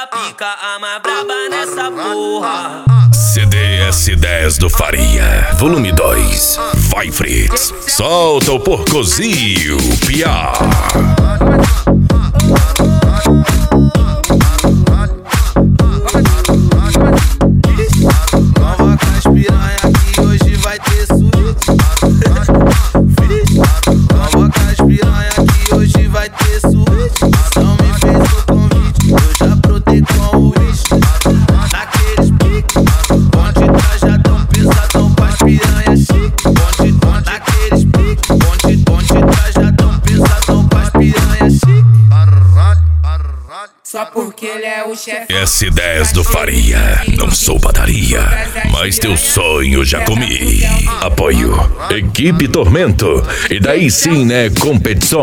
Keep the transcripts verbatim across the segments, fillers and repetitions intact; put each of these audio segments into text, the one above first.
ela pica a mais braba nessa porra. C D S dez do Faria, volume dois. Vai, Fritz, solta o porcozinho, piá. Nova com as piranha que hoje vai ter suíte. Nova com as piranha que hoje vai ter suíte. Não me fez o convite, eu já brotei com o uísque. Naqueles piques, bonde trajadão pesadão com as piranha chique. Bonde, bonde, naqueles piques, bonde, bonde trajadão pesadão com as piranha chique. Só porque ele é o chefe. S dez do Faria, não sou padaria, mas teu sonho já comi. Apoio, Equipe Tormento, e daí sim, né, competição.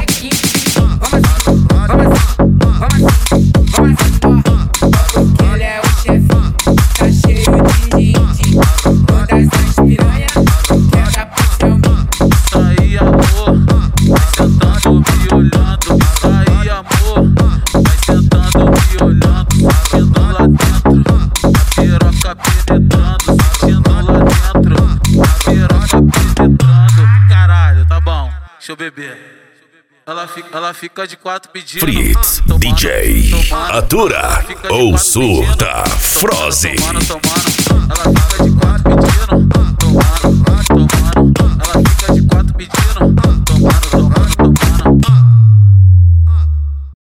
Ele é o chefe, tá cheio de gente. Todas as piranha quer dar pro seu mim. Isso aí, amor, vai sentando me olhando. Isso aí, amor, vai sentando me olhando. Sentindo lá dentro, a piroca penetrando. Sentindo lá dentro, a piroca penetrando. Caralho, tá bom, deixa eu beber. Ela fica, ela fica de quatro pedindo. Fritz, tomando, D J, tomando, atura ou surta, Froze. tomando, tomando, ela